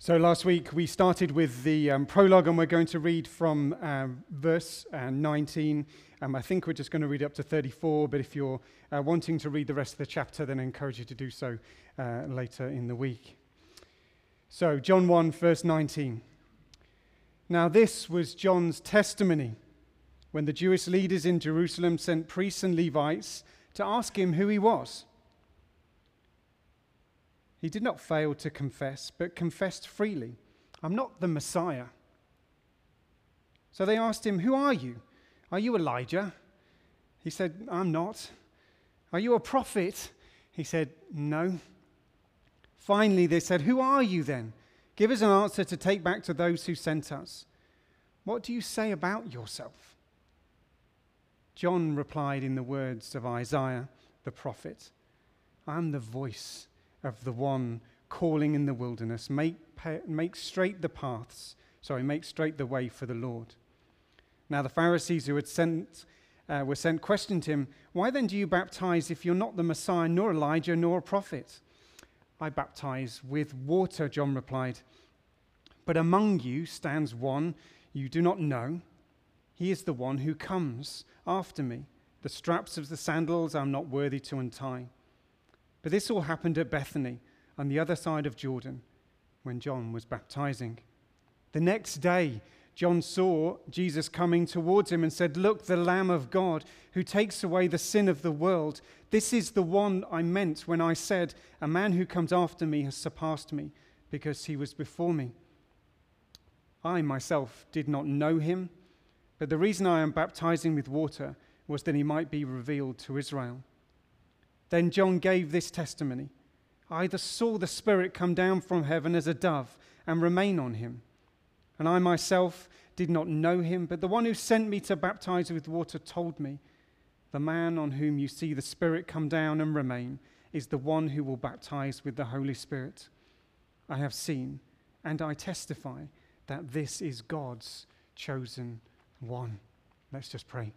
So last week we started with the prologue, and we're going to read from verse 19. I think we're just going to read up to 34, but if you're wanting to read the rest of the chapter, then I encourage you to do so later in the week. So John 1, verse 19. Now this was John's testimony when the Jewish leaders in Jerusalem sent priests and Levites to ask him who he was. He did not fail to confess, but confessed freely, "I'm not the Messiah." So they asked him, "Who are you? Are you Elijah?" He said, "I'm not." "Are you a prophet?" He said, "No." Finally, they said, "Who are you then? Give us an answer to take back to those who sent us. What do you say about yourself?" John replied in the words of Isaiah the prophet, "I'm the voice of the one calling in the wilderness, make straight the way for the Lord." Now the Pharisees who were sent questioned him, "Why then do you baptize if you're not the Messiah, nor Elijah, nor a prophet?" "I baptize with water," John replied. "But among you stands one you do not know. He is the one who comes after me. The straps of the sandals I'm not worthy to untie." But this all happened at Bethany, on the other side of Jordan, when John was baptizing. The next day, John saw Jesus coming towards him and said, "Look, the Lamb of God, who takes away the sin of the world. This is the one I meant when I said, 'A man who comes after me has surpassed me, because he was before me.' I myself did not know him, but the reason I am baptizing with water was that he might be revealed to Israel." Then John gave this testimony: "I saw the Spirit come down from heaven as a dove and remain on him. And I myself did not know him, but the one who sent me to baptize with water told me, 'The man on whom you see the Spirit come down and remain is the one who will baptize with the Holy Spirit.' I have seen, and I testify that this is God's chosen one." Let's just pray.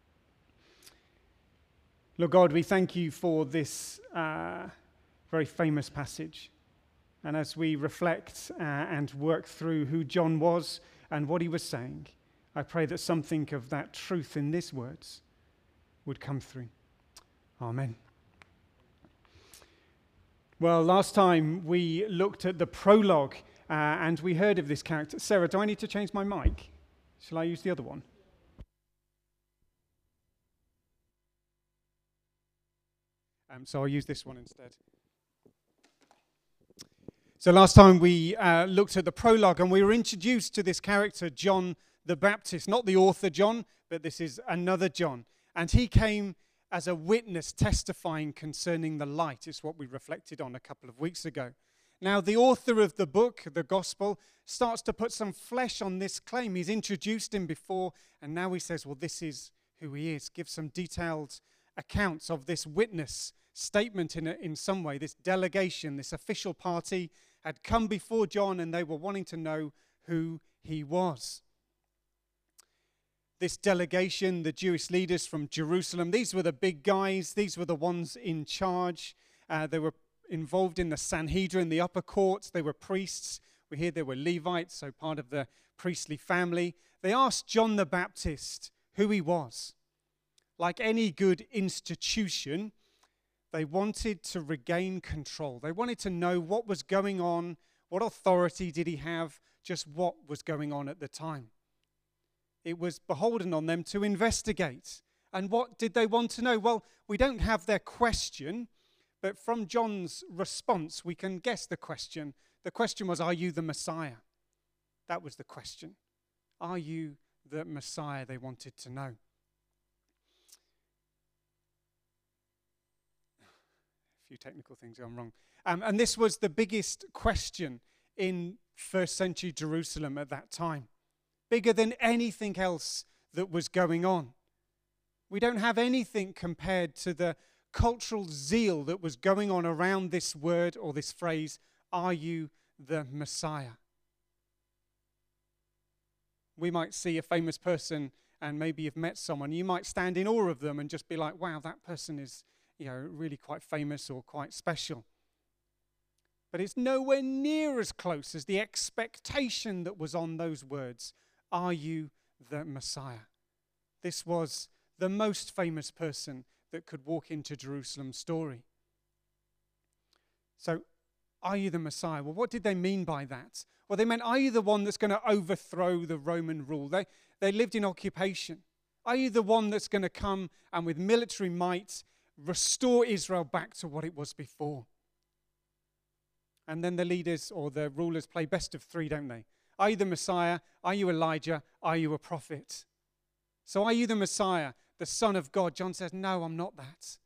Lord God, we thank you for this very famous passage. And as we reflect and work through who John was and what he was saying, I pray that something of that truth in these words would come through. Amen. Well, last time we looked at the prologue and we heard of this character. Sarah, do I need to change my mic? Shall I use the other one? So I'll use this one instead. So last time we looked at the prologue and we were introduced to this character, John the Baptist. Not the author John, but this is another John. And he came as a witness testifying concerning the light, is what we reflected on a couple of weeks ago. Now the author of the book, the Gospel, starts to put some flesh on this claim. He's introduced him before, and now he says, well, this is who he is. Give some detailed accounts of this witness statement in some way. This delegation, this official party had come before John and they were wanting to know who he was. This delegation, the Jewish leaders from Jerusalem, these were the big guys. These were the ones in charge. They were involved in the Sanhedrin, the upper courts. They were priests. We hear they were Levites, so part of the priestly family. They asked John the Baptist who he was. Like any good institution, they wanted to regain control. They wanted to know what was going on, what authority did he have, just what was going on at the time. It was beholden on them to investigate. And what did they want to know? Well, we don't have their question, but from John's response, we can guess the question. The question was, are you the Messiah? That was the question. Are you the Messiah? They wanted to know. Few technical things gone wrong. And this was the biggest question in first century Jerusalem at that time. Bigger than anything else that was going on. We don't have anything compared to the cultural zeal that was going on around this word or this phrase, "Are you the Messiah?" We might see a famous person and maybe you've met someone. You might stand in awe of them and just be like, wow, that person is really quite famous or quite special. But it's nowhere near as close as the expectation that was on those words. Are you the Messiah? This was the most famous person that could walk into Jerusalem's story. So, are you the Messiah? Well, what did they mean by that? Well, they meant, are you the one that's going to overthrow the Roman rule? They lived in occupation. Are you the one that's going to come and with military might restore Israel back to what it was before? And then the leaders or the rulers play best of three, don't they? Are you the Messiah? Are you Elijah? Are you a prophet? So are you the Messiah, the Son of God? John says, no, I'm not that.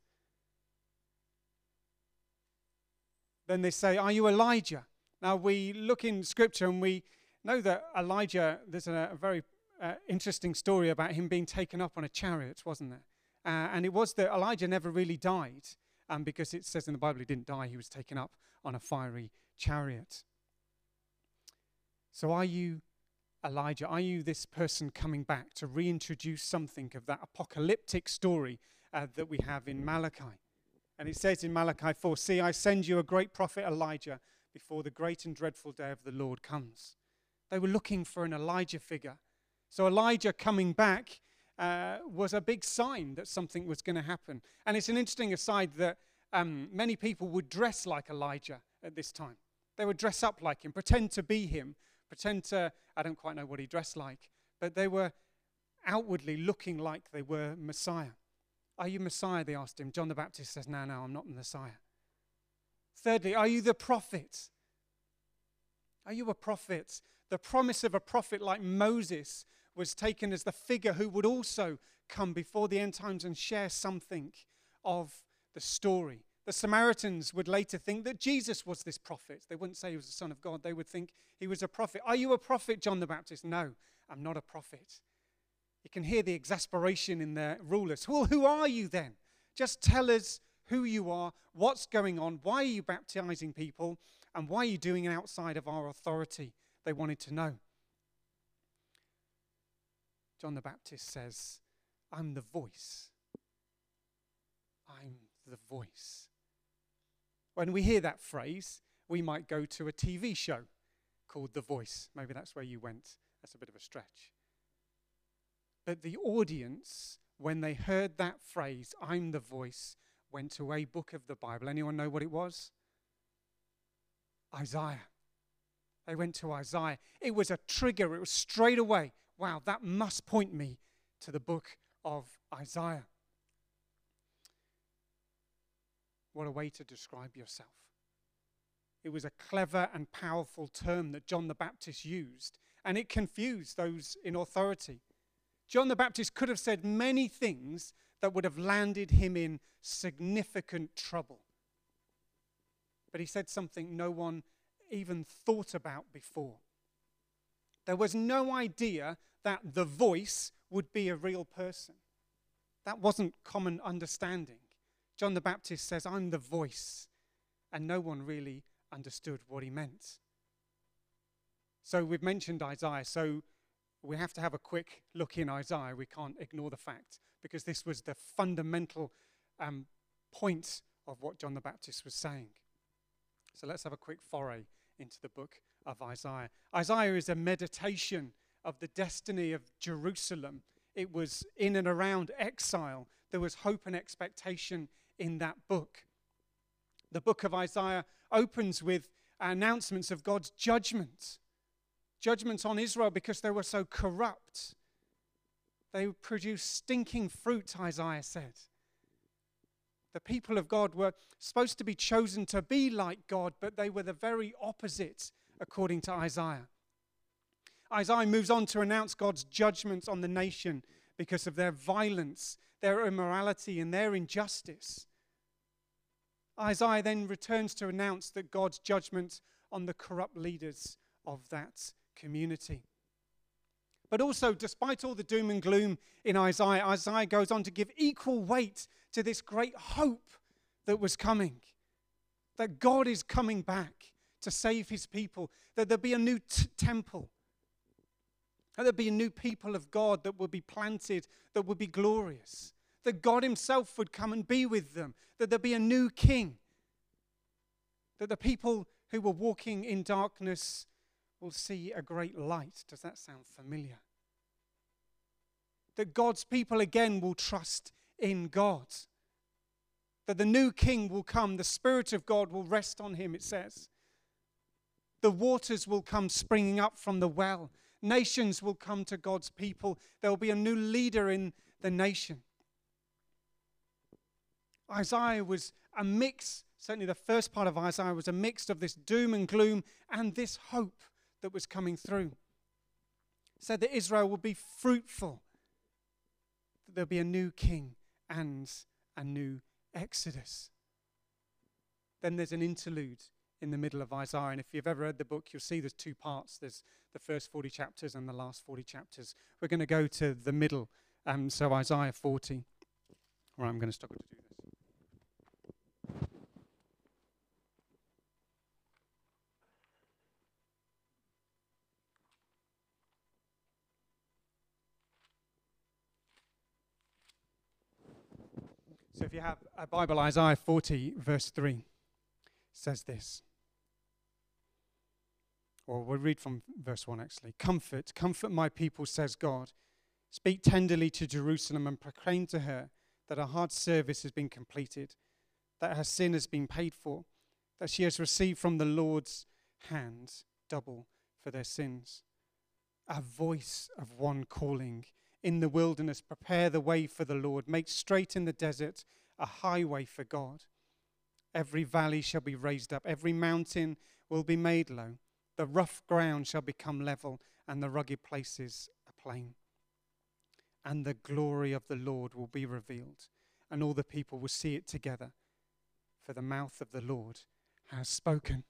Then they say, are you Elijah? Now we look in Scripture and we know that Elijah, there's a very interesting story about him being taken up on a chariot, wasn't there? And it was that Elijah never really died, because it says in the Bible he didn't die, he was taken up on a fiery chariot. So are you Elijah? Are you this person coming back to reintroduce something of that apocalyptic story that we have in Malachi? And it says in Malachi 4, see, I send you a great prophet Elijah before the great and dreadful day of the Lord comes. They were looking for an Elijah figure. So Elijah coming back was a big sign that something was going to happen. And it's an interesting aside that many people would dress like Elijah at this time. They would dress up like him, pretend to be him, pretend to, I don't quite know what he dressed like, but they were outwardly looking like they were Messiah. Are you Messiah? They asked him. John the Baptist says, no, I'm not the Messiah. Thirdly, are you the prophet? Are you a prophet? The promise of a prophet like Moses was taken as the figure who would also come before the end times and share something of the story. The Samaritans would later think that Jesus was this prophet. They wouldn't say he was the Son of God. They would think he was a prophet. Are you a prophet, John the Baptist? No, I'm not a prophet. You can hear the exasperation in their rulers. Well, who are you then? Just tell us who you are, what's going on, why are you baptizing people, and why are you doing it outside of our authority? They wanted to know. John the Baptist says, I'm the voice. I'm the voice. When we hear that phrase, we might go to a TV show called The Voice. Maybe that's where you went. That's a bit of a stretch. But the audience, when they heard that phrase, I'm the voice, went to a book of the Bible. Anyone know what it was? Isaiah. They went to Isaiah. It was a trigger. It was straight away. Wow, that must point me to the book of Isaiah. What a way to describe yourself. It was a clever and powerful term that John the Baptist used, and it confused those in authority. John the Baptist could have said many things that would have landed him in significant trouble. But he said something no one even thought about before. There was no idea that the voice would be a real person. That wasn't common understanding. John the Baptist says, I'm the voice, and no one really understood what he meant. So we've mentioned Isaiah, so we have to have a quick look in Isaiah. We can't ignore the fact, because this was the fundamental point of what John the Baptist was saying. So let's have a quick foray into the book of Isaiah. Isaiah is a meditation of the destiny of Jerusalem. It was in and around exile. There was hope and expectation in that book. The book of Isaiah opens with announcements of God's judgment on Israel because they were so corrupt. They produced stinking fruit, Isaiah said. The people of God were supposed to be chosen to be like God, but they were the very opposite, according to Isaiah. Isaiah moves on to announce God's judgment on the nation because of their violence, their immorality, and their injustice. Isaiah then returns to announce that God's judgment on the corrupt leaders of that community. But also, despite all the doom and gloom in Isaiah, Isaiah goes on to give equal weight to this great hope that was coming. That God is coming back to save his people. That there'll be a new temple. That there'll be a new people of God that will be planted, that will be glorious. That God himself would come and be with them. That there'll be a new king. That the people who were walking in darkness will see a great light. Does that sound familiar? That God's people again will trust in God. That the new king will come. The Spirit of God will rest on him, it says. The waters will come springing up from the well. Nations will come to God's people. There will be a new leader in the nation. Isaiah was a mix, certainly the first part of Isaiah was a mix of this doom and gloom and this hope that was coming through. It said that Israel would be fruitful, that there'll be a new king and a new exodus. Then there's an interlude in the middle of Isaiah, and if you've ever read the book, you'll see there's two parts. There's the first 40 chapters and the last 40 chapters. We're going to go to the middle, so Isaiah 40. All right, I'm going to struggle to do this. So if you have a Bible, Isaiah 40, verse 3 says this. Or we'll read from verse 1 actually. Comfort my people, says God. Speak tenderly to Jerusalem and proclaim to her that her hard service has been completed, that her sin has been paid for, that she has received from the Lord's hand double for their sins. A voice of one calling in the wilderness, prepare the way for the Lord. Make straight in the desert a highway for God. Every valley shall be raised up. Every mountain will be made low. The rough ground shall become level, and the rugged places a plain. And the glory of the Lord will be revealed, and all the people will see it together. For the mouth of the Lord has spoken.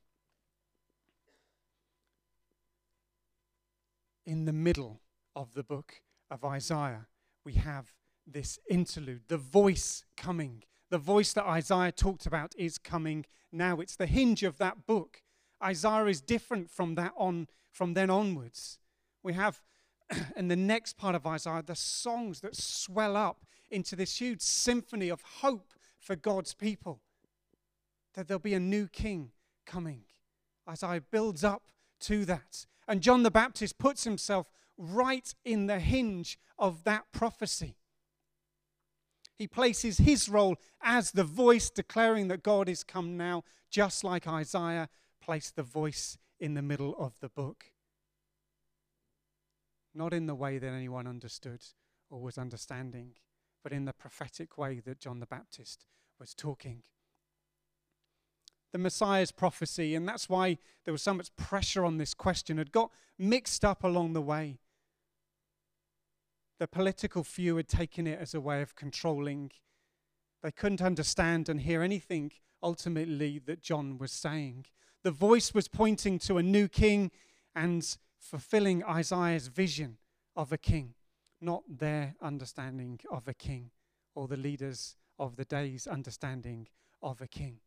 In the middle of the book of Isaiah, we have this interlude, the voice coming. The voice that Isaiah talked about is coming now. It's the hinge of that book. Isaiah is different from then onwards. We have, in the next part of Isaiah, the songs that swell up into this huge symphony of hope for God's people. That there'll be a new king coming. Isaiah builds up to that. And John the Baptist puts himself right in the hinge of that prophecy. He places his role as the voice declaring that God is come now, just like Isaiah placed the voice in the middle of the book. Not in the way that anyone understood or was understanding, but in the prophetic way that John the Baptist was talking. The Messiah's prophecy, and that's why there was so much pressure on this question, had got mixed up along the way. The political few had taken it as a way of controlling. They couldn't understand and hear anything ultimately that John was saying. The voice was pointing to a new king and fulfilling Isaiah's vision of a king, not their understanding of a king or the leaders of the day's understanding of a king.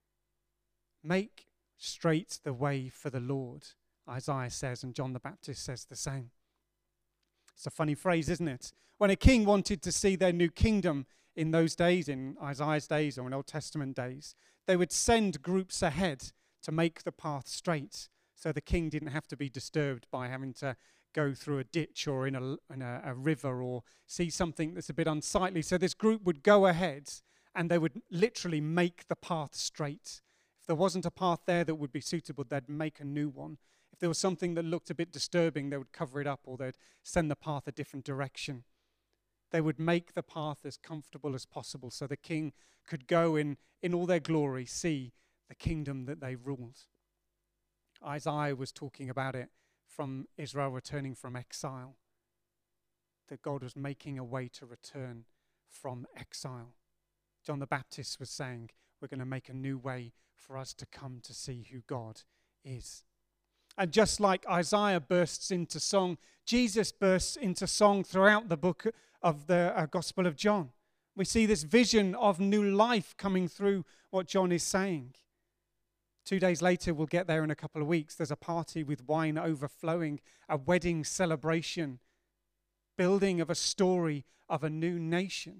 Make straight the way for the Lord, Isaiah says, and John the Baptist says the same. It's a funny phrase, isn't it? When a king wanted to see their new kingdom in those days, in Isaiah's days or in Old Testament days, they would send groups ahead to make the path straight so the king didn't have to be disturbed by having to go through a ditch or in a river or see something that's a bit unsightly. So this group would go ahead and they would literally make the path straight. If there wasn't a path there that would be suitable, they'd make a new one. If there was something that looked a bit disturbing, they would cover it up or they'd send the path a different direction. They would make the path as comfortable as possible so the king could go in all their glory, see the kingdom that they ruled. Isaiah was talking about it from Israel returning from exile, that God was making a way to return from exile. John the Baptist was saying, we're going to make a new way for us to come to see who God is. And just like Isaiah bursts into song, Jesus bursts into song throughout the book of the Gospel of John. We see this vision of new life coming through what John is saying. 2 days later, we'll get there in a couple of weeks, there's a party with wine overflowing, a wedding celebration, building of a story of a new nation.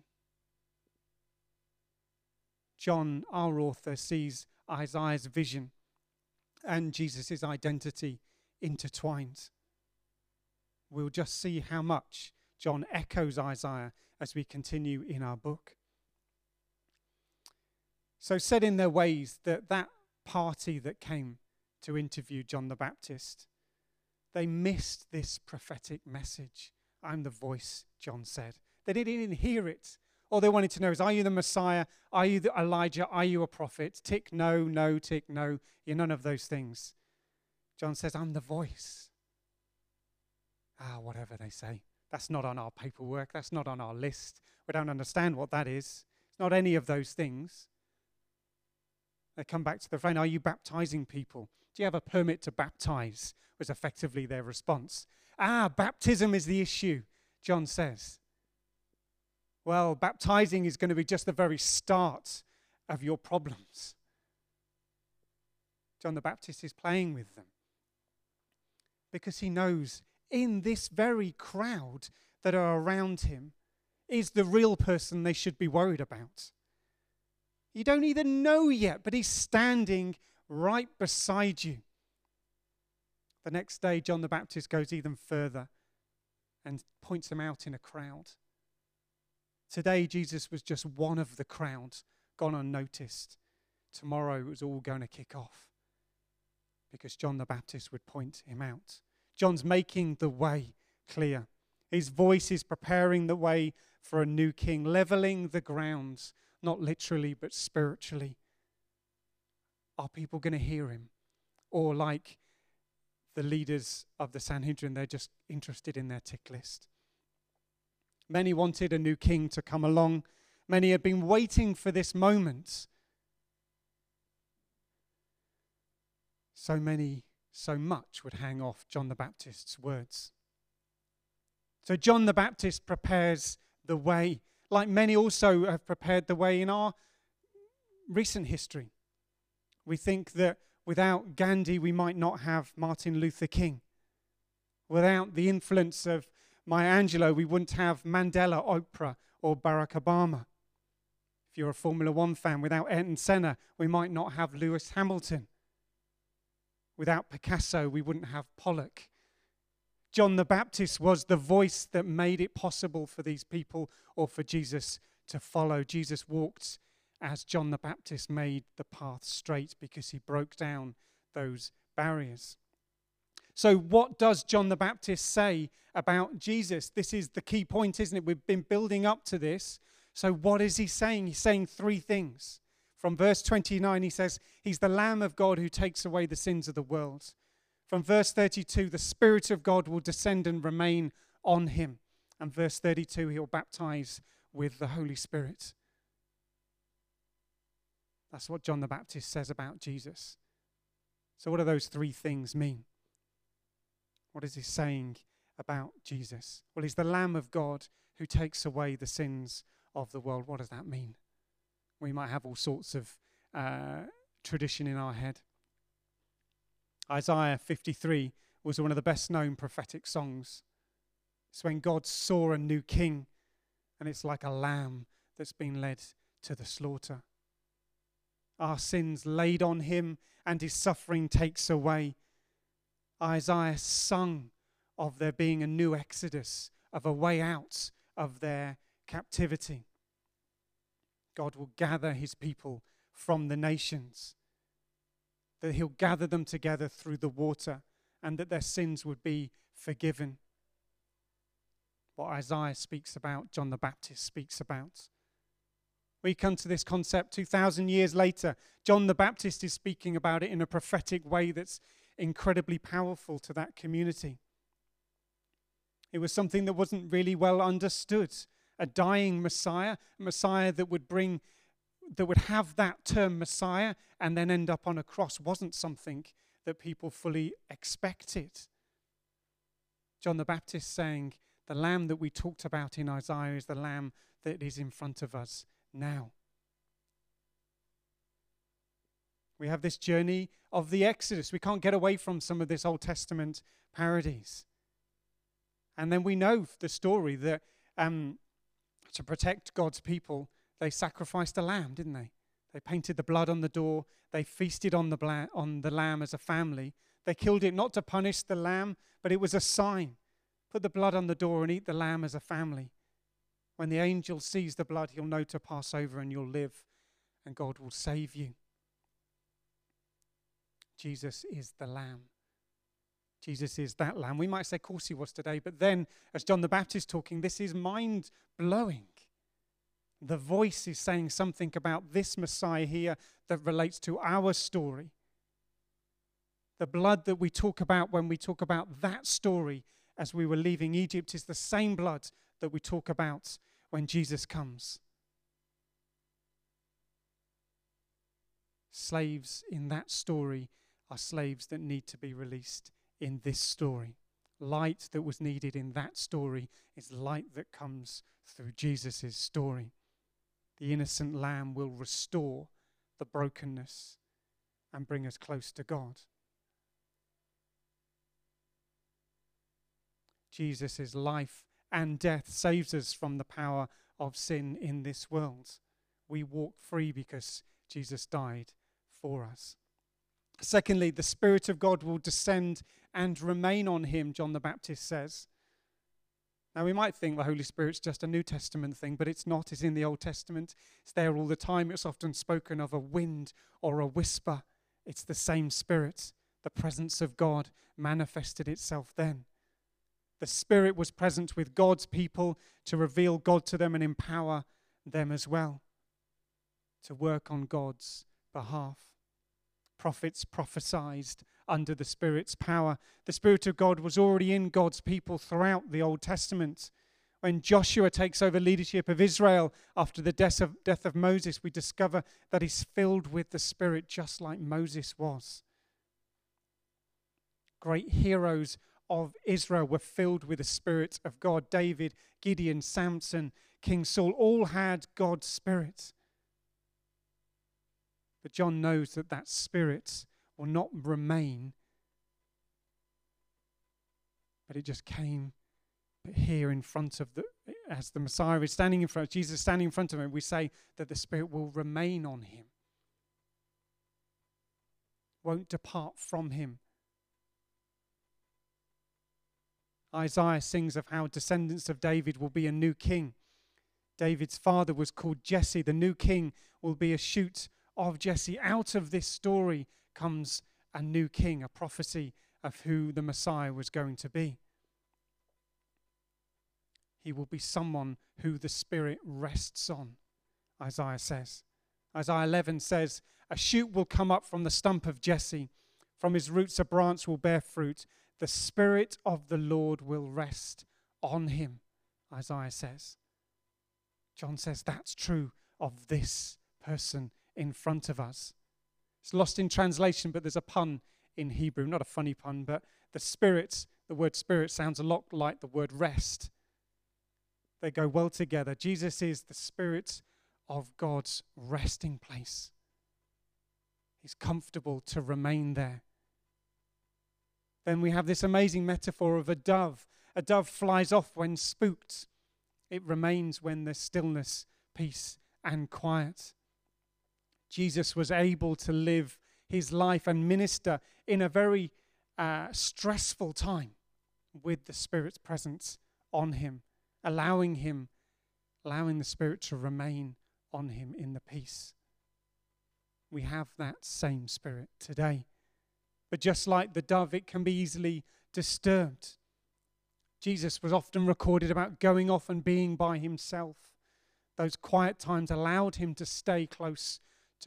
John, our author, sees Isaiah's vision and Jesus' identity intertwined. We'll just see how much John echoes Isaiah as we continue in our book. So set in their ways that party that came to interview John the Baptist, they missed this prophetic message. I'm the voice, John said. They didn't even hear it. All they wanted to know is, are you the Messiah? Are you the Elijah? Are you a prophet? Tick no, no, tick no. You're none of those things. John says, I'm the voice. Whatever they say. That's not on our paperwork. That's not on our list. We don't understand what that is. It's not any of those things. They come back to the friend, are you baptizing people? Do you have a permit to baptize? Was effectively their response. Baptism is the issue, John says. Well, baptizing is going to be just the very start of your problems. John the Baptist is playing with them because he knows in this very crowd that are around him is the real person they should be worried about. You don't even know yet, but he's standing right beside you. The next day, John the Baptist goes even further and points him out in a crowd. Today, Jesus was just one of the crowd, gone unnoticed. Tomorrow, it was all going to kick off because John the Baptist would point him out. John's making the way clear. His voice is preparing the way for a new king, leveling the grounds, not literally, but spiritually. Are people going to hear him? Or like the leaders of the Sanhedrin, they're just interested in their tick list. Many wanted a new king to come along. Many had been waiting for this moment. So much would hang off John the Baptist's words. So John the Baptist prepares the way, like many also have prepared the way in our recent history. We think that without Gandhi, we might not have Martin Luther King. Without the influence of Maya Angelou, we wouldn't have Mandela, Oprah, or Barack Obama. If you're a Formula One fan, without Ayrton Senna, we might not have Lewis Hamilton. Without Picasso, we wouldn't have Pollock. John the Baptist was the voice that made it possible for these people or for Jesus to follow. Jesus walked as John the Baptist made the path straight because he broke down those barriers. So what does John the Baptist say about Jesus? This is the key point, isn't it? We've been building up to this. So what is he saying? He's saying three things. From verse 29, he says, he's the Lamb of God who takes away the sins of the world. From verse 32, the Spirit of God will descend and remain on him. And verse 32, he'll baptize with the Holy Spirit. That's what John the Baptist says about Jesus. So what do those three things mean? What is he saying about Jesus? Well, he's the Lamb of God who takes away the sins of the world. What does that mean? We might have all sorts of tradition in our head. Isaiah 53 was one of the best known prophetic songs. It's when God saw a new king, and it's like a lamb that's been led to the slaughter. Our sins laid on him, and his suffering takes away. Isaiah sung of there being a new exodus, of a way out of their captivity. God will gather his people from the nations, that he'll gather them together through the water, and that their sins would be forgiven. What Isaiah speaks about, John the Baptist speaks about. We come to this concept 2,000 years later. John the Baptist is speaking about it in a prophetic way that's incredibly powerful to that community. It was something that wasn't really well understood. A dying Messiah, a Messiah that would have that term Messiah and then end up on a cross, wasn't something that people fully expected. John the Baptist saying, the lamb that we talked about in Isaiah is the lamb that is in front of us now. We have this journey of the Exodus. We can't get away from some of this Old Testament parodies. And then we know the story that to protect God's people, they sacrificed a lamb, didn't they? They painted the blood on the door. They feasted on the lamb as a family. They killed it not to punish the lamb, but it was a sign. Put the blood on the door and eat the lamb as a family. When the angel sees the blood, he'll know to pass over and you'll live, and God will save you. Jesus is the lamb. Jesus is that lamb. We might say, of course he was today, but then, as John the Baptist talking, this is mind-blowing. The voice is saying something about this Messiah here that relates to our story. The blood that we talk about when we talk about that story as we were leaving Egypt is the same blood that we talk about when Jesus comes. Slaves in that story are slaves that need to be released in this story. Light that was needed in that story is light that comes through Jesus' story. The innocent lamb will restore the brokenness and bring us close to God. Jesus' life and death saves us from the power of sin in this world. We walk free because Jesus died for us. Secondly, the Spirit of God will descend and remain on him, John the Baptist says. Now, we might think the Holy Spirit's just a New Testament thing, but it's not. It's in the Old Testament. It's there all the time. It's often spoken of a wind or a whisper. It's the same Spirit. The presence of God manifested itself then. The Spirit was present with God's people to reveal God to them and empower them as well to work on God's behalf. Prophets prophesied under the Spirit's power. The Spirit of God was already in God's people throughout the Old Testament. When Joshua takes over leadership of Israel after the death of Moses, we discover that he's filled with the Spirit just like Moses was. Great heroes of Israel were filled with the Spirit of God. David, Gideon, Samson, King Saul all had God's Spirit. But John knows that that Spirit will not remain, but it just came here in front of as the Messiah is standing in front, Jesus standing in front of him, we say that the Spirit will remain on him, won't depart from him. Isaiah sings of how descendants of David will be a new king. David's father was called Jesse. The new king will be a shoot of Jesse. Out of this story comes a new king, a prophecy of who the Messiah was going to be. He will be someone who the Spirit rests on, Isaiah says. Isaiah 11 says, a shoot will come up from the stump of Jesse. From his roots a branch will bear fruit. The Spirit of the Lord will rest on him, Isaiah says. John says that's true of this person in front of us. It's lost in translation, but there's a pun in Hebrew. Not a funny pun, but the word spirit sounds a lot like the word rest. They go well together. Jesus is the Spirit of God's resting place. He's comfortable to remain there. Then we have this amazing metaphor of a dove. A dove flies off when spooked. It remains when there's stillness, peace, and quiet. Jesus was able to live his life and minister in a very stressful time with the Spirit's presence on him, allowing the Spirit to remain on him in the peace. We have that same Spirit today. But just like the dove, it can be easily disturbed. Jesus was often recorded about going off and being by himself. Those quiet times allowed him to stay close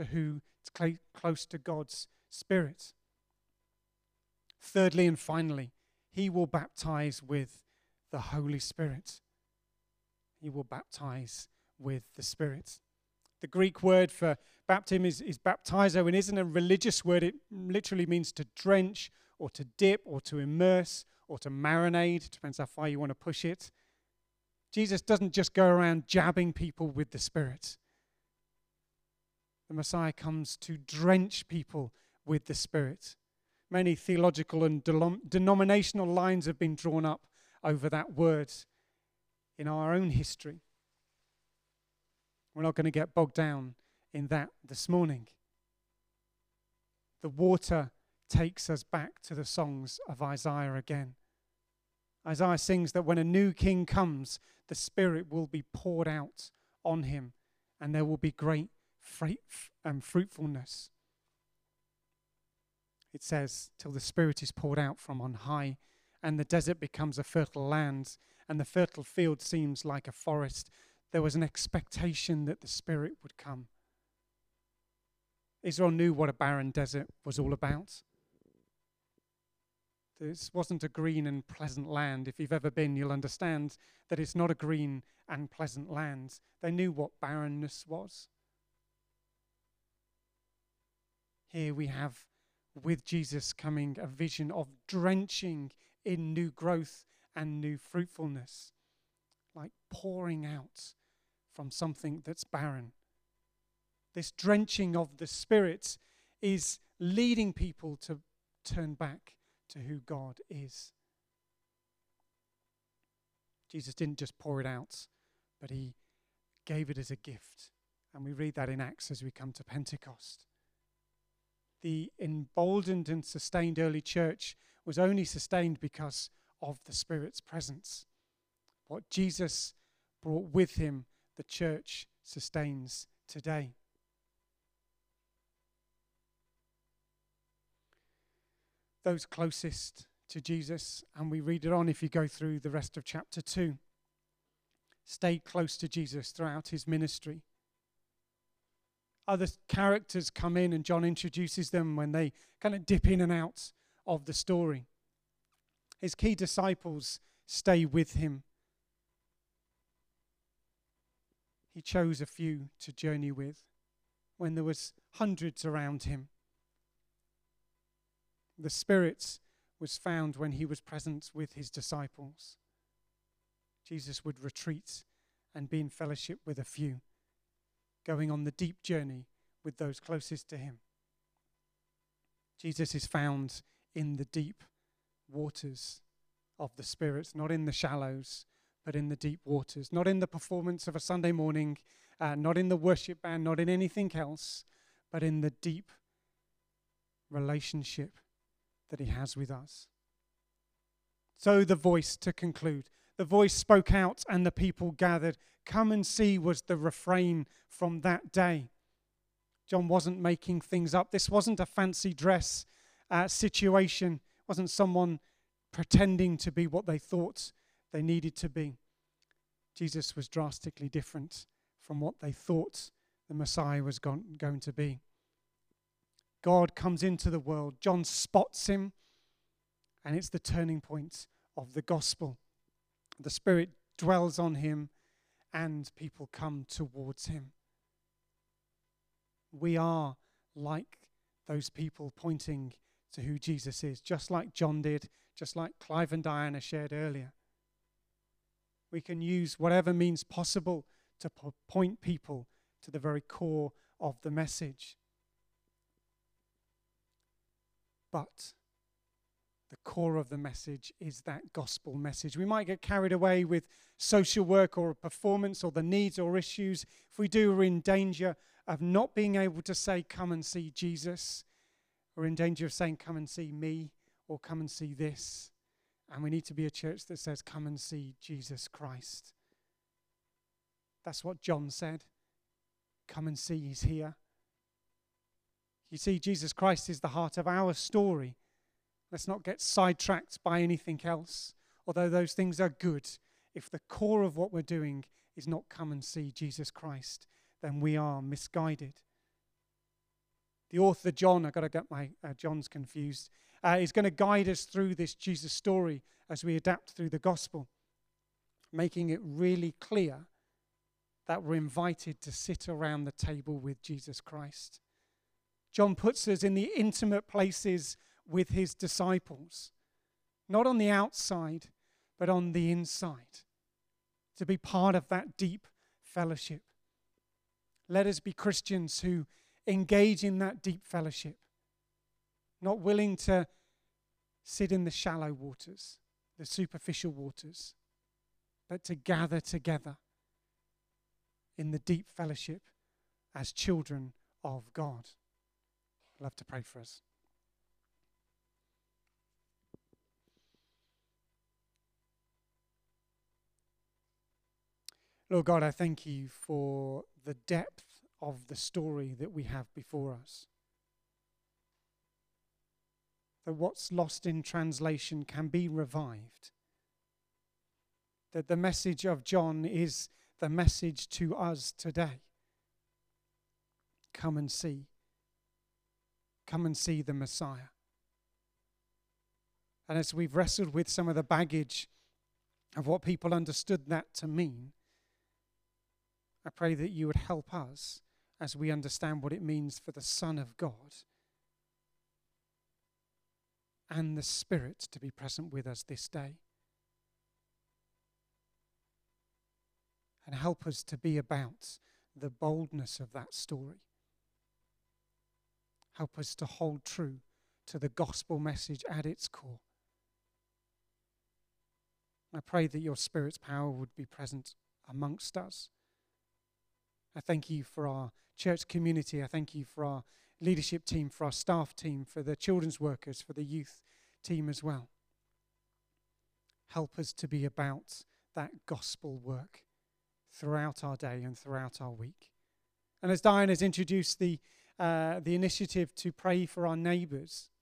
to God's Spirit. Thirdly and finally, he will baptize with the Holy Spirit. He will baptize with the Spirit. The Greek word for baptism is baptizo, and isn't a religious word. It literally means to drench or to dip or to immerse or to marinate. Depends how far you want to push it. Jesus doesn't just go around jabbing people with the Spirit. The Messiah comes to drench people with the Spirit. Many theological and denominational lines have been drawn up over that word in our own history. We're not going to get bogged down in that this morning. The water takes us back to the songs of Isaiah again. Isaiah sings that when a new king comes, the Spirit will be poured out on him, and there will be great fruitfulness. It says, till the Spirit is poured out from on high, and the desert becomes a fertile land, and the fertile field seems like a forest. There was an expectation that the Spirit would come. Israel knew what a barren desert was all about. This wasn't a green and pleasant land. If you've ever been, you'll understand that it's not a green and pleasant land. They knew what barrenness was. Here we have, with Jesus coming, a vision of drenching in new growth and new fruitfulness, like pouring out from something that's barren. This drenching of the Spirit is leading people to turn back to who God is. Jesus didn't just pour it out, but he gave it as a gift. And we read that in Acts as we come to Pentecost. The emboldened and sustained early church was only sustained because of the Spirit's presence. What Jesus brought with him, the church sustains today. Those closest to Jesus, and we read it on if you go through the rest of chapter 2, stayed close to Jesus throughout his ministry. Other characters come in and John introduces them when they kind of dip in and out of the story. His key disciples stay with him. He chose a few to journey with when there was hundreds around him. The Spirit was found when he was present with his disciples. Jesus would retreat and be in fellowship with a few, going on the deep journey with those closest to him. Jesus is found in the deep waters of the Spirit, not in the shallows, but in the deep waters, not in the performance of a Sunday morning, not in the worship band, not in anything else, but in the deep relationship that he has with us. So the voice, to conclude, the voice spoke out and the people gathered. Come and see was the refrain from that day. John wasn't making things up. This wasn't a fancy dress situation. It wasn't someone pretending to be what they thought they needed to be. Jesus was drastically different from what they thought the Messiah was going to be. God comes into the world. John spots him, and it's the turning point of the gospel. The Spirit dwells on him, and people come towards him. We are like those people pointing to who Jesus is, just like John did, just like Clive and Diana shared earlier. We can use whatever means possible to point people to the very core of the message. But the core of the message is that gospel message. We might get carried away with social work or a performance or the needs or issues. If we do, we're in danger of not being able to say, come and see Jesus. We're in danger of saying, come and see me, or come and see this. And we need to be a church that says, come and see Jesus Christ. That's what John said. Come and see, he's here. You see, Jesus Christ is the heart of our story. Let's not get sidetracked by anything else, although those things are good. If the core of what we're doing is not come and see Jesus Christ, then we are misguided. The author John, I've got to get my John's confused, is going to guide us through this Jesus story as we adapt through the gospel, making it really clear that we're invited to sit around the table with Jesus Christ. John puts us in the intimate places with his disciples, not on the outside, but on the inside, to be part of that deep fellowship. Let us be Christians who engage in that deep fellowship, not willing to sit in the shallow waters, the superficial waters, but to gather together in the deep fellowship as children of God. I'd love to pray for us. Lord God, I thank you for the depth of the story that we have before us. That what's lost in translation can be revived. That the message of John is the message to us today. Come and see. Come and see the Messiah. And as we've wrestled with some of the baggage of what people understood that to mean, I pray that you would help us as we understand what it means for the Son of God and the Spirit to be present with us this day. And help us to be about the boldness of that story. Help us to hold true to the gospel message at its core. I pray that your Spirit's power would be present amongst us. I thank you for our church community. I thank you for our leadership team, for our staff team, for the children's workers, for the youth team as well. Help us to be about that gospel work throughout our day and throughout our week. And as Diane has introduced the initiative to pray for our neighbours,